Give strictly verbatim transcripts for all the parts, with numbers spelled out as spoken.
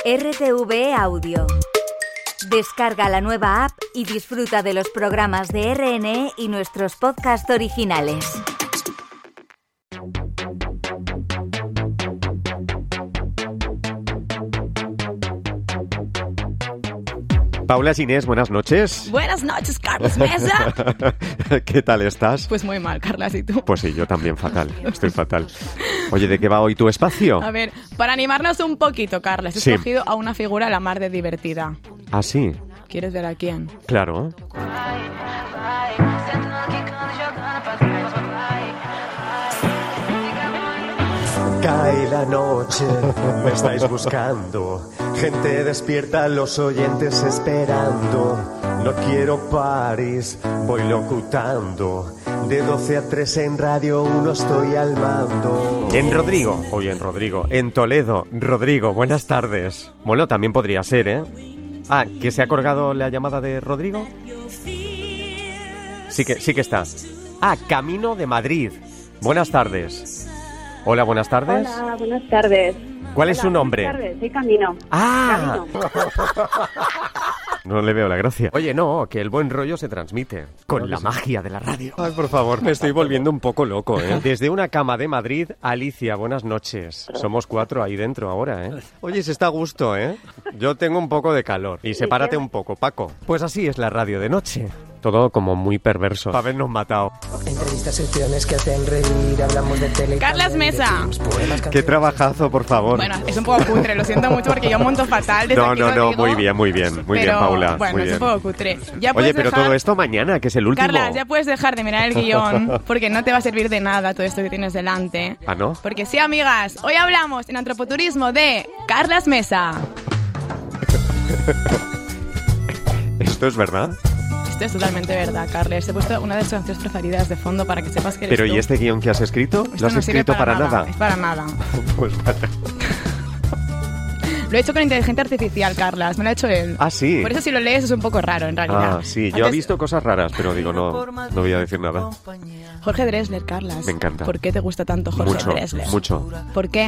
R T V E Audio. Descarga la nueva app y disfruta de los programas de R N E y nuestros podcasts originales. Paula Ginés, buenas noches. Buenas noches, Carlos Mesa. ¿Qué tal estás? Pues muy mal, Carlas, ¿y tú? Pues sí, yo también fatal, estoy fatal. Oye, ¿de qué va hoy tu espacio? A ver, para animarnos un poquito, Carlas, he sí. escogido a una figura la mar de divertida. ¿Ah, sí? ¿Quieres ver a quién? Claro. Cae la noche, me estáis buscando. Gente despierta, los oyentes esperando. No quiero París, voy locutando. De doce a tres en Radio uno estoy al mando. En Rodrigo, hoy en Rodrigo, en Toledo. Rodrigo, buenas tardes. Bueno, también podría ser, ¿eh? Ah, ¿que se ha colgado la llamada de Rodrigo? Sí que, sí que está. Ah, Camino de Madrid. Buenas tardes. Hola, buenas tardes. Hola, buenas tardes. ¿Cuál Hola, es su nombre? Buenas tardes, soy Camino. ¡Ah! Camino. No le veo la gracia. Oye, no, que el buen rollo se transmite con la magia de la radio. Ay, por favor, me estoy volviendo un poco loco, ¿eh? Desde una cama de Madrid, Alicia, buenas noches. Somos cuatro ahí dentro ahora, ¿eh? Oye, se está a gusto, ¿eh? Yo tengo un poco de calor. Y sepárate un poco, Paco. Pues así es la radio de noche. Todo como muy perverso. Para habernos matado. Entrevistas, secciones que hacen reír, hablamos de tele. Carlas Mesa. Qué trabajazo, por favor. Bueno, es un poco cutre, lo siento mucho porque yo monto fatal. Desde No, aquí no, lo no, digo, muy bien, muy bien. Muy pero, bien, Paula. Bueno, muy es bien. un poco cutre. Ya Oye, pero dejar... todo esto mañana, que es el último. Carlas, ya puedes dejar de mirar el guión porque no te va a servir de nada todo esto que tienes delante. ¿Ah, no? Porque sí, amigas, hoy hablamos en Antropoturismo de Carlas Mesa. ¿Esto es verdad? Esto es totalmente verdad, Carles. He puesto una de tus canciones preferidas de fondo para que sepas que eres Pero tú. ¿y este guión que has escrito? Esto ¿Lo has no sirve escrito para, para nada? Es para nada. Pues vaya. Lo he hecho con inteligencia artificial, Carlas. Me lo ha hecho él. Ah, sí. Por eso si lo lees es un poco raro, en realidad. Ah, sí. Yo Antes... he visto cosas raras, pero digo, no, no voy a decir nada. Jorge Drexler, Carlas. Me encanta. ¿Por qué te gusta tanto Jorge mucho, Drexler? Mucho. ¿Por qué?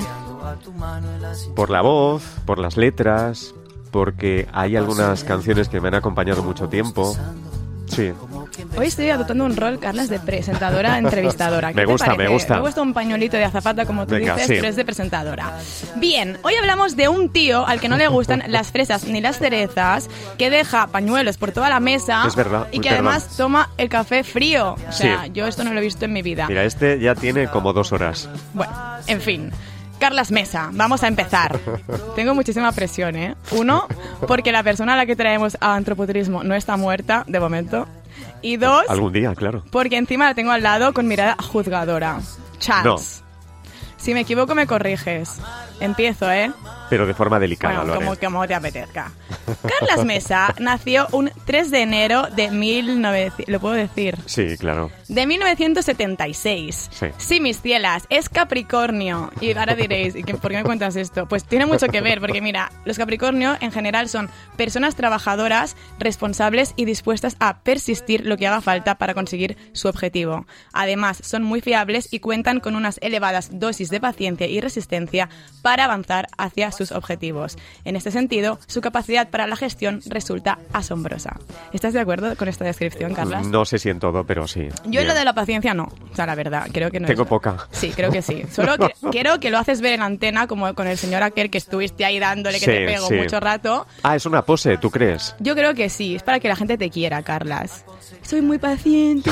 Por la voz, por las letras, porque hay algunas canciones que me han acompañado mucho tiempo. Sí. Hoy estoy adoptando un rol, Carlas, de presentadora, entrevistadora. ¿Qué me gusta, te parece? me gusta. Me he puesto un pañuelito de azafata, como tú Venga, dices, sí. pero es de presentadora. Bien, hoy hablamos de un tío al que no le gustan las fresas ni las cerezas, que deja pañuelos por toda la mesa. Es verdad, y que perdón. además toma el café frío. O sea, Sí. yo esto no lo he visto en mi vida. Mira, este ya tiene como dos horas. Bueno, en fin. Carlas Mesa, vamos a empezar. Tengo muchísima presión, ¿eh? Uno, porque la persona a la que traemos a Antropoturismo no está muerta, de momento. Y dos, Algún día, claro. porque encima la tengo al lado con mirada juzgadora. Chance. No. Si me equivoco, me corriges. Empiezo, ¿eh? Pero de forma delicada, Bueno, Lore. como, como te apetezca. Carlas Mesa nació un tres de enero de mil novecientos... ¿Lo puedo decir? Sí, claro. De mil novecientos setenta y seis. Sí. Sí, mis cielas, es Capricornio. Y ahora diréis, ¿y qué- ¿por qué me cuentas esto? Pues tiene mucho que ver, porque mira, los Capricornio en general son personas trabajadoras, responsables y dispuestas a persistir lo que haga falta para conseguir su objetivo. Además, son muy fiables y cuentan con unas elevadas dosis de paciencia y resistencia para avanzar hacia sus objetivos. En este sentido, su capacidad para la gestión resulta asombrosa. ¿Estás de acuerdo con esta descripción, Carlas? No sé si en todo, pero sí. Yo en Bien. lo de la paciencia no, o sea, la verdad, creo que no Tengo es... poca. Sí, creo que sí. Solo que, quiero que lo haces ver en antena, como con el señor aquel que estuviste ahí dándole que Sí, te pego sí. mucho rato. Ah, es una pose, ¿tú crees? Yo creo que sí, es para que la gente te quiera, Carlas. Soy muy paciente.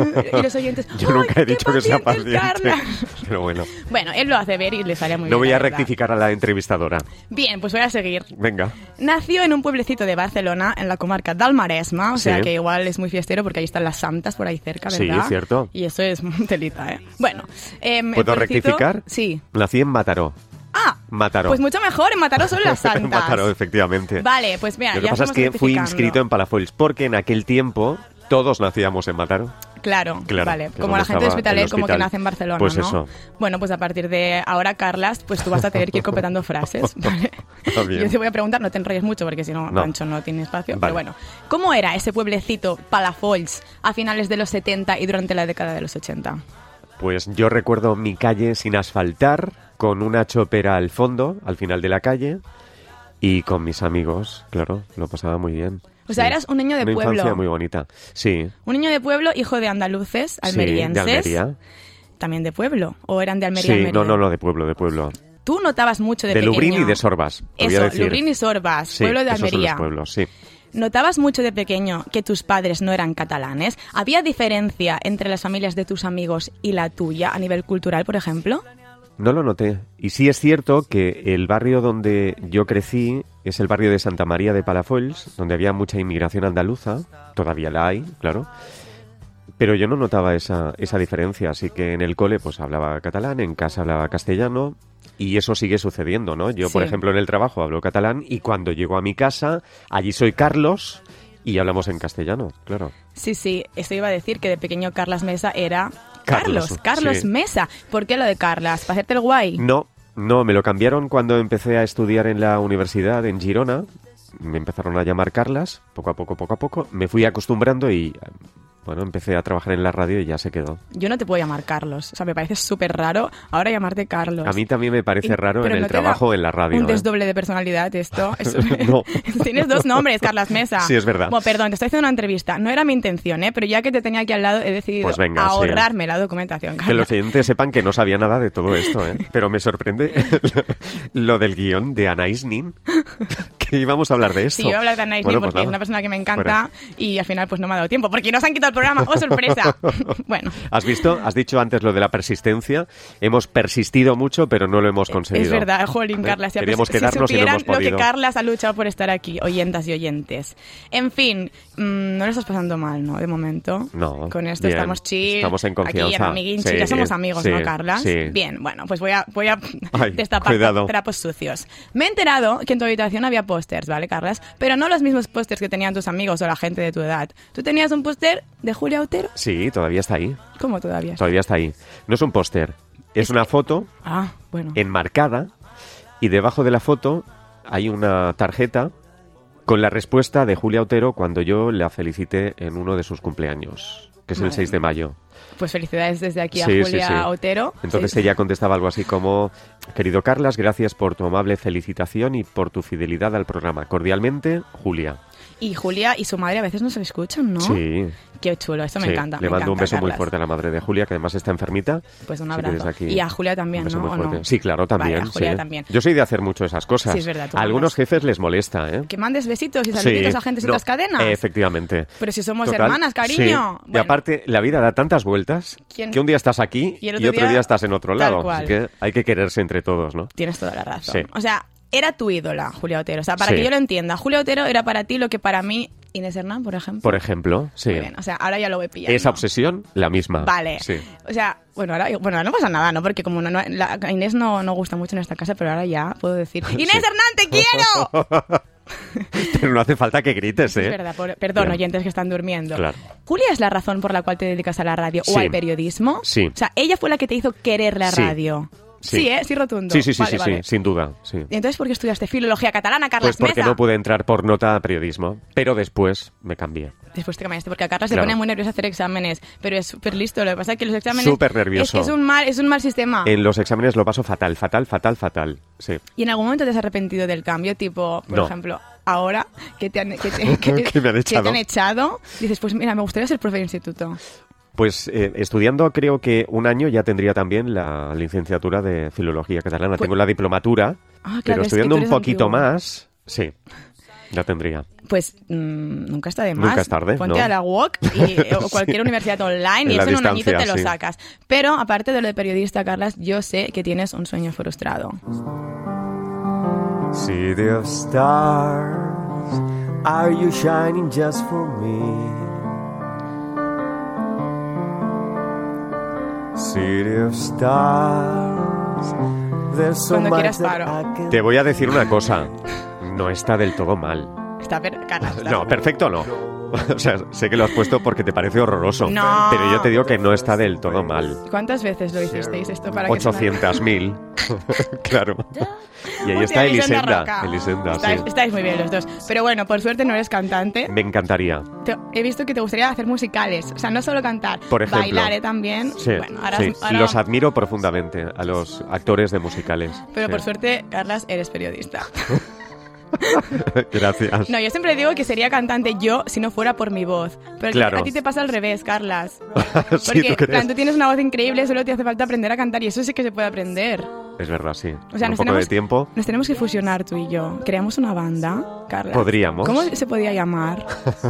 Y los oyentes... Yo "Ay, nunca he qué dicho que sea paciente es paciente. Carlas". Pero bueno, Bueno, él lo hace ver y le sale muy no bien. voy la a verdad. rectificar a la entrevistadora. Bien, pues voy a seguir. Venga. Nació en un pueblecito de Barcelona, en la comarca del Maresme, o sea Sí. que igual es muy fiestero porque ahí están las santas por ahí cerca, Sí, ¿verdad? cierto. Y eso es telita, ¿eh? Bueno. em, el ¿Puedo pueblecito- rectificar? Sí. Nací en Mataró. Ah, Mataró. pues mucho mejor, en Mataró son las santas. En Mataró, efectivamente. Vale, pues mira, Lo que ya pasa es estamos que fui rectificando. inscrito en Palafolls porque en aquel tiempo todos nacíamos en Mataró. Claro, Claro, vale. que es Como donde la gente de estaba Hospitalet, el como que hospital. nace en Barcelona, Pues ¿no? eso. Bueno, pues a partir de ahora, Carlas, pues tú vas a tener que ir completando frases, ¿vale? Está bien. Yo te voy a preguntar, no te enrolles mucho porque si no, No. Pancho no tiene espacio. Vale. Pero bueno, ¿cómo era ese pueblecito Palafolls a finales de los setenta y durante la década de los ochenta? Pues yo recuerdo mi calle sin asfaltar, con una chopera al fondo, al final de la calle, Y con mis amigos, claro, lo pasaba muy bien. O sea, sí. eras un niño de Una pueblo. Una infancia muy bonita, sí. Un niño de pueblo, hijo de andaluces, almerienses. Sí, de Almería. ¿También de pueblo? ¿O eran de Almería? Sí, Almería? no, no, no, de pueblo, de pueblo. Tú notabas mucho de, de pequeño. De Lubrín y de Sorbas, Eso, decir. Lubrín y Sorbas, sí, pueblo de esos Almería. Son los pueblos, sí. ¿Notabas mucho de pequeño que tus padres no eran catalanes? ¿Había diferencia entre las familias de tus amigos y la tuya a nivel cultural, por ejemplo? No lo noté. Y sí es cierto que el barrio donde yo crecí es el barrio de Santa María de Palafolls, donde había mucha inmigración andaluza. Todavía la hay, claro. Pero yo no notaba esa, esa diferencia. Así que en el cole pues hablaba catalán, en casa hablaba castellano. Y eso sigue sucediendo, ¿no? Yo, sí. por ejemplo, en el trabajo hablo catalán y cuando llego a mi casa, allí soy Carlos y hablamos en castellano, claro. Sí, sí. Eso iba a decir que de pequeño Carlas Mesa era... Carlos, Carlos, Carlos sí. Mesa. ¿Por qué lo de Carlas? ¿Para hacerte el guay? No, no, me lo cambiaron cuando empecé a estudiar en la universidad en Girona. Me empezaron a llamar Carlas, poco a poco, poco a poco. Me fui acostumbrando y, bueno, empecé a trabajar en la radio y ya se quedó. Yo no te puedo llamar Carlos. O sea, me parece súper raro ahora llamarte Carlos. A mí también me parece y, raro en el no trabajo o en la radio. Un ¿eh? desdoble de personalidad esto. Eso... no. Tienes dos nombres, Carlas Mesa. Sí, es verdad. Bueno, perdón, te estoy haciendo una entrevista. No era mi intención, ¿eh? Pero ya que te tenía aquí al lado, he decidido pues venga, ahorrarme sí. la documentación. Carlos. Que los oyentes sepan que no sabía nada de todo esto, ¿eh? Pero me sorprende lo del guión de Anais Nin, que íbamos a hablar de esto. Sí, yo voy a hablar de Anais bueno, Nin porque pues es una persona que me encanta Fuera. Y al final pues no me ha dado tiempo porque nos han quitado el programa. ¡Oh, sorpresa! Bueno. ¿Has visto? Has dicho antes lo de la persistencia. Hemos persistido mucho, pero no lo hemos conseguido. Es verdad, jolín, Carlas. ¿Eh? Queríamos quedarnos si y no hemos podido. Lo que Carlas ha luchado por estar aquí, oyentas y oyentes. En fin, mmm, no lo estás pasando mal, ¿no? De momento. No. Con esto bien. estamos chill. Estamos en confianza. Aquí en Amiguinchi. Sí, ya somos amigos, sí, ¿no, Carlas? Sí. Bien, bueno, pues voy a, voy a Ay, destapar cuidado. trapos sucios. Me he enterado que en tu habitación había pósters, ¿vale, Carlas? Pero no los mismos pósters que tenían tus amigos o la gente de tu edad. ¿Tú tenías un póster de Julia Otero? Sí, todavía está ahí. ¿Cómo todavía? Todavía está ahí. No es un póster, es, es una foto ah, bueno. enmarcada y debajo de la foto hay una tarjeta con la respuesta de Julia Otero cuando yo la felicité en uno de sus cumpleaños, que es Madre el seis de mayo. Pues felicidades desde aquí a sí, Julia sí, sí. Otero. Entonces sí. ella contestaba algo así como: querido Carlas, gracias por tu amable felicitación y por tu fidelidad al programa. Cordialmente, Julia. Y Julia y su madre a veces no se escuchan, ¿no? Sí. Qué chulo, esto me sí. encanta. Le me mando encanta, un beso Carlas. muy fuerte a la madre de Julia, que además está enfermita. Pues un Así abrazo. Aquí, y a Julia también, un beso ¿no? muy fuerte. ¿O no? Sí, claro, también. Vale, a Julia sí. también. Yo soy de hacer mucho esas cosas. Sí, es verdad. A algunos mandas. jefes les molesta, ¿eh? Que mandes besitos y saluditos sí. a gente sin no, las cadenas. Efectivamente. Pero si somos Total, hermanas, cariño. Sí. Bueno. Y aparte, la vida da tantas vueltas ¿Quién? que un día estás aquí y, otro, y otro día, día estás en otro lado. Cual. Así que hay que quererse entre todos, ¿no? Tienes toda la razón. Sí. O sea, era tu ídola, Julia Otero. O sea, para sí. que yo lo entienda, Julia Otero era para ti lo que para mí Inés Hernán, por ejemplo. Por ejemplo, sí. Muy bien, o sea, ahora ya lo voy pillando. Esa obsesión, la misma. Vale. Sí. O sea, bueno, ahora bueno, ahora no pasa nada, ¿no? Porque como no, no, la, a Inés no, no gusta mucho en esta casa, pero ahora ya puedo decir ¡Inés sí. Hernán, te quiero! Pero no hace falta que grites, ¿eh? Es verdad, por, perdón, Bien. oyentes que están durmiendo. Claro. ¿Julia es la razón por la cual te dedicas a la radio Sí. o al periodismo? Sí. O sea, ella fue la que te hizo querer la Sí. radio. Sí. Sí, ¿eh? Sí, rotundo. Sí, sí, sí, vale, sí, vale. sí, sin duda, sí. ¿Y entonces por qué estudiaste filología catalana, Carlas Pues porque Mesa? no pude entrar por nota a periodismo, pero después me cambié. Después te cambiaste, porque a Carlas Claro. se pone muy nerviosa hacer exámenes, pero es súper listo. Lo que pasa es que los exámenes... Súper nervioso. Es, es, un mal, es un mal sistema. En los exámenes lo paso fatal, fatal, fatal, fatal, sí. ¿Y en algún momento te has arrepentido del cambio? Tipo, por No. ejemplo, ahora que te han, que te, que, ¿Que me han que echado? te han echado, dices, pues mira, me gustaría ser profe de instituto. Pues eh, estudiando creo que un año ya tendría también la licenciatura de Filología Catalana. Pues- Tengo la diplomatura, Ah, claro, pero es que estudiando tú un eres poquito antiguo. más, sí, la tendría. Pues mmm, nunca está de más. Nunca es tarde, Ponte ¿no? a la U O C y, eh, o cualquier Sí. universidad online En y la eso en un añito distancia, te lo sí. sacas. Pero aparte de lo de periodista, Carlas, yo sé que tienes un sueño frustrado. City of stars, are you shining just for me? City of stars, there's so Cuando much quieras that paro. I can- Te voy a decir una cosa, no está del todo mal. Está per- Carlas, está- No, perfecto no. O sea, sé que lo has puesto porque te parece horroroso. No. Pero yo te digo que no está del todo mal. ¿Cuántas veces lo hicisteis esto para que ochocientas mil. Claro. Y ahí Hostia, está Elisenda Elisenda. Roca. Elisenda, sí. Estáis, estáis muy bien los dos. Pero bueno, por suerte no eres cantante. Me encantaría. Te- he visto que te gustaría hacer musicales. O sea, no solo cantar, Por ejemplo. bailar ¿eh? también. Sí, Bueno, ahora, sí. ahora- Los admiro profundamente a los actores de musicales. Pero Sí. por suerte, Carlas, eres periodista. Gracias. No, yo siempre digo que sería cantante yo si no fuera por mi voz. Pero claro. a ti te pasa al revés, Carlas. Sí, Porque ¿tú crees? plan, tú tienes una voz increíble, solo te hace falta aprender a cantar y eso sí que se puede aprender. Es verdad, sí. O sea, un nos poco tenemos, de tiempo. Nos tenemos que fusionar tú y yo. Creamos una banda, Carlas. Podríamos. ¿Cómo se podía llamar?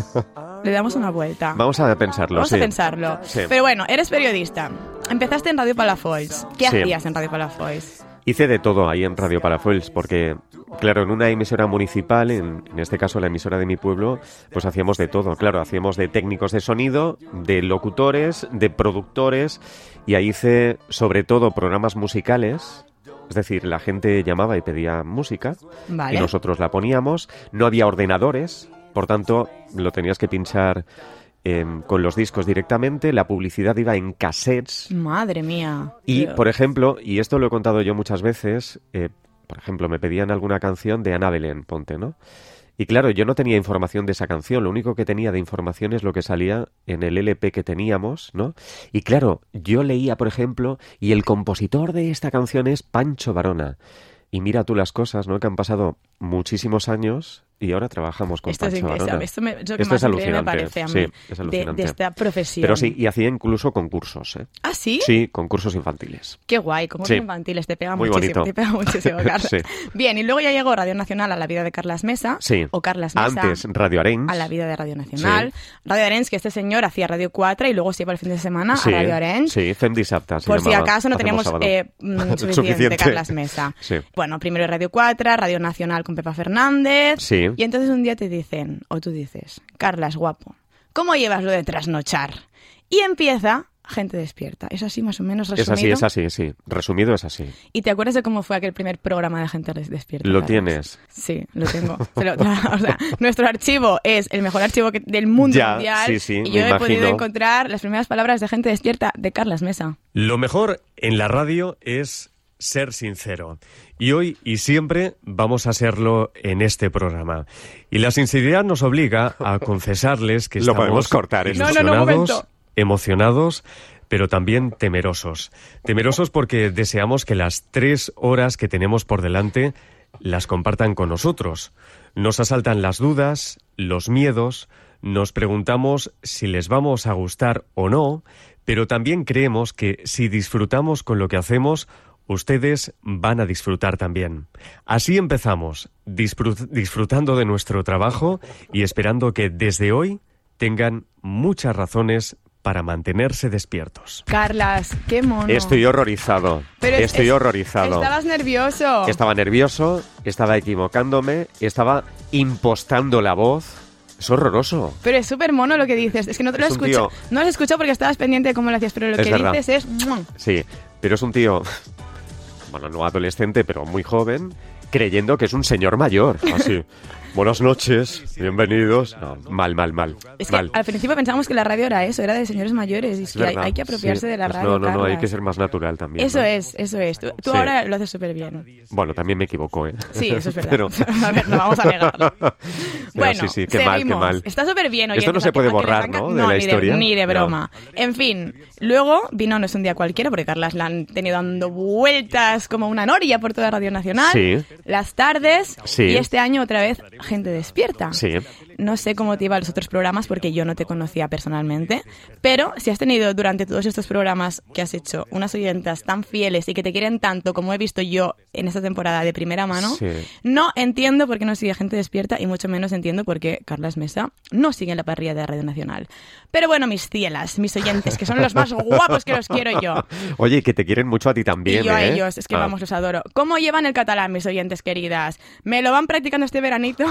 Le damos una vuelta. Vamos a pensarlo, Vamos sí. a pensarlo. Sí. Pero bueno, eres periodista. Empezaste en Radio Palafolls. ¿Qué Sí. hacías en Radio Palafolls? Hice de todo ahí en Radio Palafolls, porque, claro, en una emisora municipal, en, en este caso la emisora de mi pueblo, pues hacíamos de todo. Claro, hacíamos de técnicos de sonido, de locutores, de productores, y ahí hice sobre todo programas musicales. Es decir, la gente llamaba y pedía música, Vale. y nosotros la poníamos. No había ordenadores, por tanto, lo tenías que pinchar eh, con los discos directamente. La publicidad iba en cassettes. Madre mía. Y, Tío. por ejemplo, y esto lo he contado yo muchas veces, eh, por ejemplo, me pedían alguna canción de Ana Belén, ponte, ¿no? Y claro, yo no tenía información de esa canción, lo único que tenía de información es lo que salía en el L P que teníamos, ¿no? Y claro, yo leía, por ejemplo, y el compositor de esta canción es Pancho Varona. Y mira tú las cosas, ¿no? Que han pasado muchísimos años y ahora trabajamos con Esto es Pancho increíble. Varona. Esto, me, es lo que Esto más es increíble me alucinante. parece a mí Sí, es de, alucinante. de esta profesión. Pero sí, y hacía incluso concursos, ¿eh? ¿Ah, sí? Sí, concursos infantiles. Qué guay, como Sí. infantiles, te pega Muy muchísimo, bonito. te pega muchísimo, Carlas. Sí. Bien, y luego ya llegó Radio Nacional a la vida de Carlas Mesa, Sí. o Carlas Mesa Antes Radio Arenys. a la vida de Radio Nacional. Radio Arenys, que este señor hacía Radio cuatro y luego se iba el fin de semana Sí, a Radio Arenys. sí, Fem Dissabte se Por si llamaba. acaso no Hacemos teníamos sábado. eh, mm, suficiente, Suficiente. Carlas Mesa. Sí. Bueno, primero Radio cuatro, Radio Nacional con Pepa Fernández. Sí. Y entonces un día te dicen, o tú dices, Carlas, guapo, ¿cómo llevas lo de trasnochar? Y empieza Gente Despierta. Es así más o menos resumido. Es así, es así, sí. Resumido es así. ¿Y te acuerdas de cómo fue aquel primer programa de Gente Despierta? ¿Lo Carlas? tienes? Sí, lo tengo. Se lo- o sea, nuestro archivo es el mejor archivo que- del mundo Ya, mundial. sí, sí, y me yo he imagino. podido encontrar las primeras palabras de Gente Despierta de Carlas Mesa. Lo mejor en la radio es ser sincero. Y hoy y siempre vamos a serlo en este programa. Y la sinceridad nos obliga a confesarles que Lo estamos podemos cortar, ¿eh? No, no, no, un ilusionados, momento. emocionados, pero también temerosos. Temerosos porque deseamos que las tres horas que tenemos por delante las compartan con nosotros. Nos asaltan las dudas, los miedos, nos preguntamos si les vamos a gustar o no, pero también creemos que si disfrutamos con lo que hacemos, ustedes van a disfrutar también. Así empezamos, disfrut- disfrutando de nuestro trabajo y esperando que desde hoy tengan muchas razones para mantenerse despiertos. Carlas, qué mono. Estoy horrorizado. Pero es- Estoy es- horrorizado. Estabas nervioso. Estaba nervioso, estaba equivocándome, estaba impostando la voz. Es horroroso. Pero es súper mono lo que dices. Es que no te lo Es un escucho. tío- No lo escucho porque estabas pendiente de cómo lo hacías, pero lo Es que verdad. dices es... ¡mua! Sí, pero es un tío, bueno, no adolescente, pero muy joven, creyendo que es un señor mayor. Así. Buenas noches, bienvenidos. No, mal, mal, mal. Es que mal. al principio pensábamos que la radio era eso, era de señores mayores. Y es Es que hay, verdad, hay que apropiarse sí. de la Pues radio, No, no, no, hay Carlas. que ser más natural también. Eso ¿no? es, eso es. Tú, tú Sí. ahora lo haces súper bien. Bueno, también me equivoco, ¿eh? Sí, eso es verdad. Pero- A ver, no vamos a negarlo. Pero Bueno, sí, sí, qué mal, qué seguimos. mal. Está súper bien. Esto no oyentes, se a que- puede a que les borrar, venga- ¿no? De No, la ni historia. Ni de No. broma. En fin, luego vino No es un día cualquiera, porque Carlas la han tenido dando vueltas como una noria por toda Radio Nacional. Sí. Las tardes. Sí. Y este año otra vez Gente Despierta. Sí. No sé cómo te iba a los otros programas porque yo no te conocía personalmente, pero si has tenido durante todos estos programas que has hecho unas oyentas tan fieles y que te quieren tanto como he visto yo en esta temporada de primera mano, Sí. no entiendo por qué no sigue Gente Despierta y mucho menos entiendo por qué Carlas Mesa no sigue en la parrilla de Radio Nacional. Pero bueno, mis cielas, mis oyentes, que son los más guapos que los quiero yo. Oye, que te quieren mucho a ti también, Y yo a ¿eh? ellos, es que Ah. vamos, los adoro. ¿Cómo llevan el catalán, mis oyentes queridas? Me lo van practicando este veranito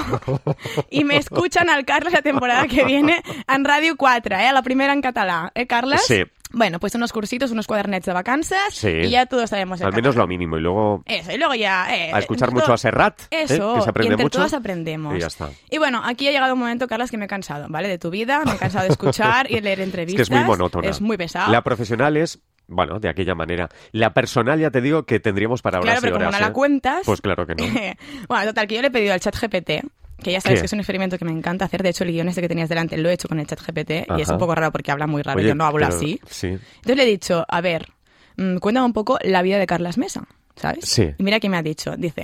y me escuchan al Carles la temporada que viene en Radio cuatro, ¿eh? La primera en catalán, ¿eh, Carles? Sí. Bueno, pues unos cursitos, unos cuadernets de vacances Sí. y ya todos sabemos el Al menos catalán. lo mínimo. Y luego Eso, y luego ya... Eh, a escuchar entre mucho todos- a Serrat, ¿eh? Eso, Que se aprende y entre mucho. todos aprendemos. Y ya está. Y bueno, aquí ha llegado un momento, Carlas, que me he cansado, ¿vale? De tu vida, me he cansado de escuchar y leer Es entrevistas. que es muy monótona. Es muy pesado. La profesional es, bueno, de aquella manera. La personal ya te digo que tendríamos para horas Claro, pero y horas. como no la ¿eh? cuentas... Pues claro que no. Bueno, total, que yo le he pedido al chat G P T, que ya sabes ¿Qué? que es un experimento que me encanta hacer. De hecho, el guión este que tenías delante lo he hecho con el chat G P T y es Ajá. un poco raro porque habla muy raro. Oye, Yo no hablo pero- así. Sí. Entonces le he dicho, a ver, mm, cuéntame un poco la vida de Carlas Mesa, ¿sabes? Sí. Y mira qué me ha dicho. Dice,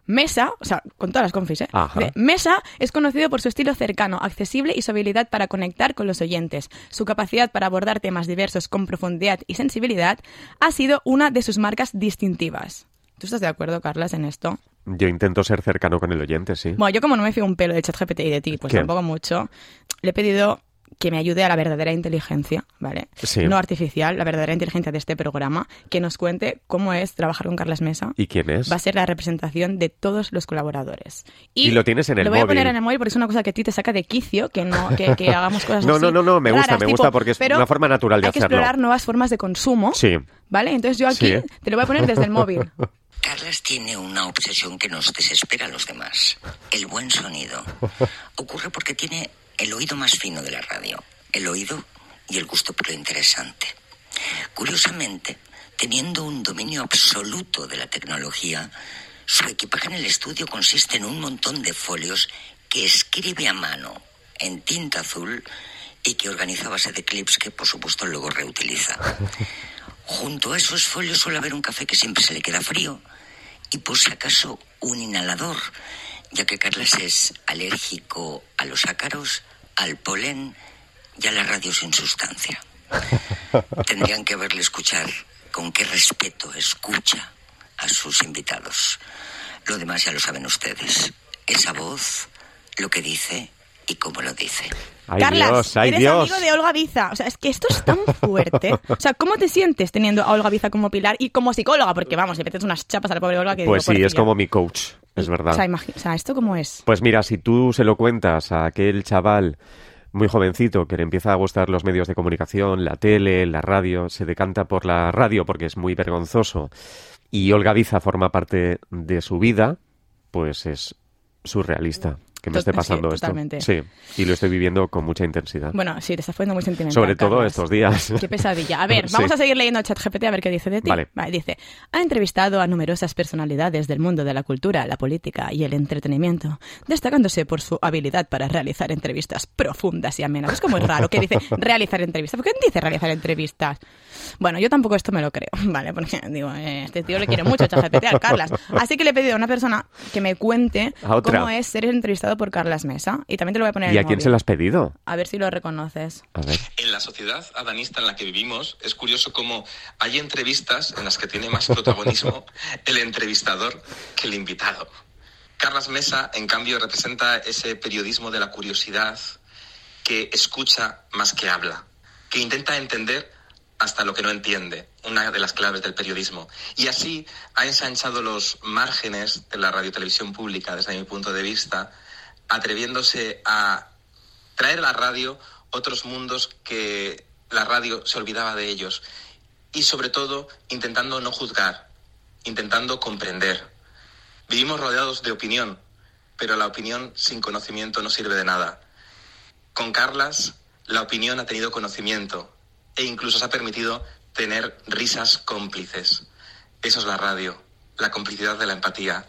Mesa, o sea, con todas las confis, ¿eh? Ajá. Mesa es conocido por su estilo cercano, accesible y su habilidad para conectar con los oyentes. Su capacidad para abordar temas diversos con profundidad y sensibilidad ha sido una de sus marcas distintivas. ¿Tú estás de acuerdo, Carlas, en esto? Yo intento ser cercano con el oyente, sí. Bueno, yo como no me fío un pelo de ChatGPT y de ti, pues ¿Qué? tampoco mucho, le he pedido que me ayude a la verdadera inteligencia, ¿vale? Sí. No artificial, la verdadera inteligencia de este programa, que nos cuente cómo es trabajar con Carlas Mesa. ¿Y quién es? Va a ser la representación de todos los colaboradores. Y lo tienes en el Lo voy móvil. a poner en el móvil porque es una cosa que a ti te saca de quicio, que no que, que hagamos cosas No, así no, no, no, me gusta, raras, me tipo, gusta porque es pero una forma natural de hay que hacerlo. explorar nuevas formas de consumo, Sí. ¿vale? Entonces yo aquí Sí. te lo voy a poner desde el móvil. Carlas tiene una obsesión que nos desespera a los demás. El buen sonido. Ocurre porque tiene el oído más fino de la radio. El oído y el gusto por lo interesante. Curiosamente, teniendo un dominio absoluto de la tecnología, su equipaje en el estudio consiste en un montón de folios que escribe a mano en tinta azul y que organiza a base de clips que, por supuesto, luego reutiliza. Junto a esos folios suele haber un café que siempre se le queda frío y, por si acaso, un inhalador, ya que Carlas es alérgico a los ácaros, al polen y a la radio sin sustancia. Tendrían que verle escuchar con qué respeto escucha a sus invitados. Lo demás ya lo saben ustedes. Esa voz, lo que dice y cómo lo dice. ¡Ay, Carlas, Dios! ¡Ay, eres Dios! amigo de Olga Biza. O sea, es que esto es tan fuerte. O sea, ¿cómo te sientes teniendo a Olga Biza como pilar y como psicóloga? Porque, vamos, le metes unas chapas a la pobre Olga que Pues digo, sí, es pobrecilla. como mi coach, es Y, verdad. O sea, imagi- o sea, ¿esto cómo es? Pues mira, si tú se lo cuentas a aquel chaval muy jovencito que le empieza a gustar los medios de comunicación, la tele, la radio, se decanta por la radio porque es muy vergonzoso y Olga Biza forma parte de su vida, pues es surrealista que me Tot- esté pasando sí, esto. totalmente. Sí, y lo estoy viviendo con mucha intensidad. Bueno, sí, te estás poniendo muy sentimental. Sobre todo Carlas. estos días. Qué pesadilla. A ver, Sí. vamos a seguir leyendo ChatGPT a ver qué dice de ti. Vale. Dice, ha entrevistado a numerosas personalidades del mundo de la cultura, la política y el entretenimiento, destacándose por su habilidad para realizar entrevistas profundas y amenas. Es como muy raro que dice realizar entrevistas. ¿Por qué dice realizar entrevistas? Bueno, yo tampoco esto me lo creo, ¿vale? Porque, digo, eh, este tío le quiere mucho a ChatGPT, a Carlas. Así que le he pedido a una persona que me cuente A otra. cómo es ser entrevistado por Carlas Mesa. Y también te lo voy a poner en ¿Y el a quién móvil. se lo has pedido? A ver si lo reconoces. A ver. En la sociedad adanista en la que vivimos, es curioso cómo hay entrevistas en las que tiene más protagonismo el entrevistador que el invitado. Carlas Mesa, en cambio, representa ese periodismo de la curiosidad que escucha más que habla, que intenta entender hasta lo que no entiende, una de las claves del periodismo. Y así ha ensanchado los márgenes de la radiotelevisión pública, desde mi punto de vista, atreviéndose a traer a la radio otros mundos que la radio se olvidaba de ellos. Y sobre todo, intentando no juzgar, intentando comprender. Vivimos rodeados de opinión, pero la opinión sin conocimiento no sirve de nada. Con Carlas, la opinión ha tenido conocimiento e incluso se ha permitido tener risas cómplices. Eso es la radio, la complicidad de la empatía.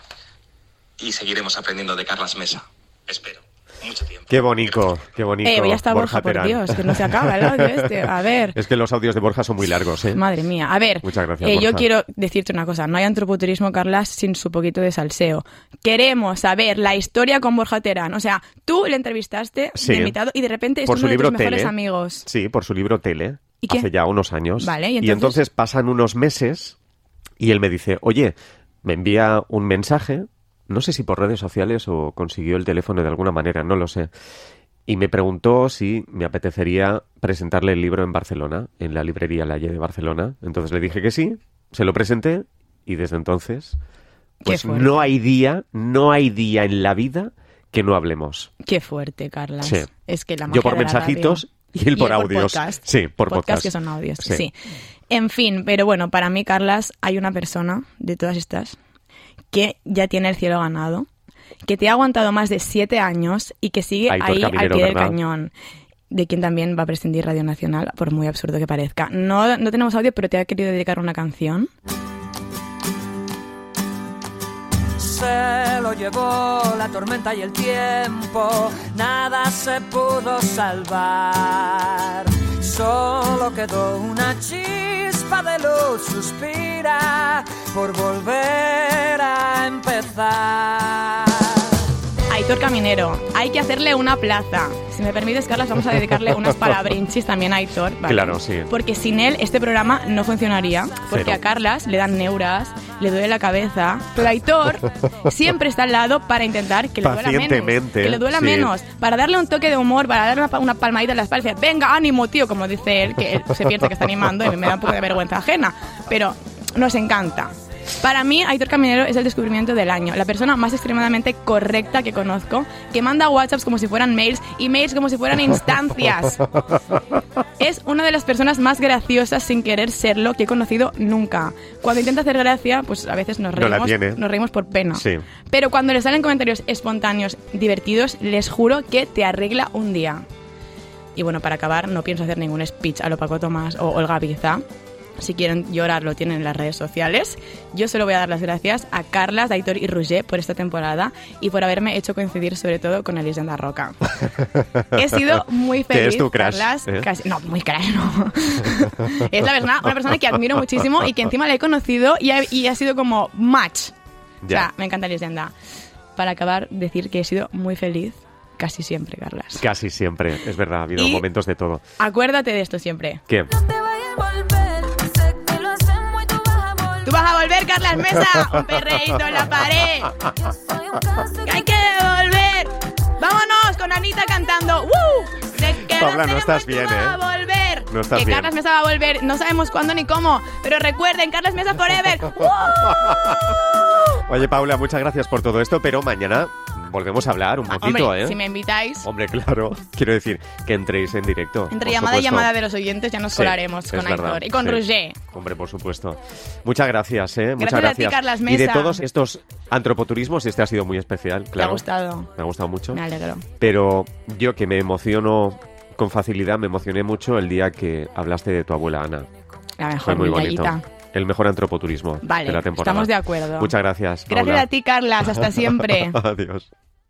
Y seguiremos aprendiendo de Carlas Mesa. Espero. Mucho tiempo. Qué bonito, qué bonito. Eh, ya está Borja, por Terán. Dios, que no se acaba el audio este. A ver. Es que los audios de Borja son muy largos, ¿eh? Madre mía. A ver, Muchas gracias, eh, yo Borja. quiero decirte una cosa. No hay antropoturismo, Carlas, sin su poquito de salseo. Queremos saber la historia con Borja Terán. O sea, tú le entrevistaste Sí. de invitado y de repente es Por uno su de tus libro mejores Tele. amigos. Sí, por su libro Tele. ¿Y qué? Hace ya unos años. Vale, ¿y y entonces? entonces pasan unos meses y él me dice, oye, me envía un mensaje, no sé si por redes sociales o consiguió el teléfono de alguna manera, no lo sé. Y me preguntó si me apetecería presentarle el libro en Barcelona, en la librería Laie de Barcelona. Entonces le dije que sí, se lo presenté y desde entonces, pues fuerte. no hay día, no hay día en la vida que no hablemos. Qué fuerte, Carlas. Sí. Es que la magia Yo por de la mensajitos radio. y él por audios. podcast. Sí, por podcast. que son audios, Sí. sí. En fin, pero bueno, para mí, Carlas, hay una persona de todas estas que ya tiene el cielo ganado, que te ha aguantado más de siete años y que sigue Aitor ahí al Caminero, pie del ¿verdad? cañón. De quien también va a prescindir Radio Nacional, por muy absurdo que parezca. No, no tenemos audio, pero te ha querido dedicar una canción. Se lo llevó la tormenta y el tiempo, nada se pudo salvar. Solo quedó una chispa de luz, suspira por volver a empezar. Aitor Caminero, hay que hacerle una plaza. Si me permites, Carlas, vamos a dedicarle unas palabrinchis también a Aitor, ¿vale? Claro, sí. Porque sin él este programa no funcionaría. Porque Cero. a Carlas le dan neuras, le duele la cabeza. Pero Aitor siempre está al lado para intentar que le duela menos. Pacientemente, Que le duela sí. menos. Para darle un toque de humor, para darle una, una palmadita en la espalda y decir, venga, ánimo, tío, como dice él, que él se piensa que está animando y me da un poco de vergüenza ajena. Pero nos encanta. Para mí, Aitor Caminero es el descubrimiento del año. La persona más extremadamente correcta que conozco, que manda WhatsApps como si fueran mails y mails como si fueran instancias. Es una de las personas más graciosas sin querer serlo que he conocido nunca. Cuando intenta hacer gracia, pues a veces nos No la reímos, tiene. nos reímos por pena. Sí. Pero cuando le salen comentarios espontáneos, divertidos, les juro que te arregla un día. Y bueno, para acabar, no pienso hacer ningún speech a lo Paco Tomás o Olga Biza. Si quieren llorar, lo tienen en las redes sociales. Yo solo voy a dar las gracias a Carlas, Aitor y Roger por esta temporada y por haberme hecho coincidir sobre todo con Elisenda Roca. He sido muy feliz, ¿Qué es tu crush? Carlas. ¿Eh? Casi, no, muy crush, no. Es la verdad, una persona que admiro muchísimo y que encima la he conocido y ha, y ha sido como match. Ya. O sea, me encanta Elisenda. Para acabar, decir que he sido muy feliz casi siempre, Carlas. Casi siempre, es verdad, ha habido Y- momentos de todo. Acuérdate de esto siempre. ¿Qué? Tú vas a volver, Carlas Mesa. Un perreíto en la pared. Que hay que volver. Vámonos con Anita cantando. ¡Woo! De que Paula, no sé estás cuándo bien, tú vas ¿eh? a volver. No estás que bien. Carlas Mesa va a volver. No sabemos cuándo ni cómo. Pero recuerden, Carlas Mesa Forever. ¡Woo! Oye, Paula, muchas gracias por todo esto, pero mañana volvemos a hablar un poquito, Hombre, ¿eh? si me invitáis, Hombre, claro. Quiero decir, que entréis en directo. entre por llamada y supuesto. llamada de los oyentes ya nos Sí, colaremos es con verdad, Aitor. Y con sí. Roger. Hombre, por supuesto. Muchas gracias, ¿eh? Muchas Gracias a ti, gracias. Carlas Y de Mesa. todos estos antropoturismos, este ha sido muy especial, claro. ¿Te ha gustado? Me ha gustado mucho. Me alegro. Pero yo que me emociono con facilidad, me emocioné mucho el día que hablaste de tu abuela Ana. La mejor, Fue muy mi bonito. gallita. El mejor antropoturismo Vale, de la temporada. estamos de acuerdo. Muchas gracias, Gracias Paula. a ti, Carlas. Hasta siempre. Adiós.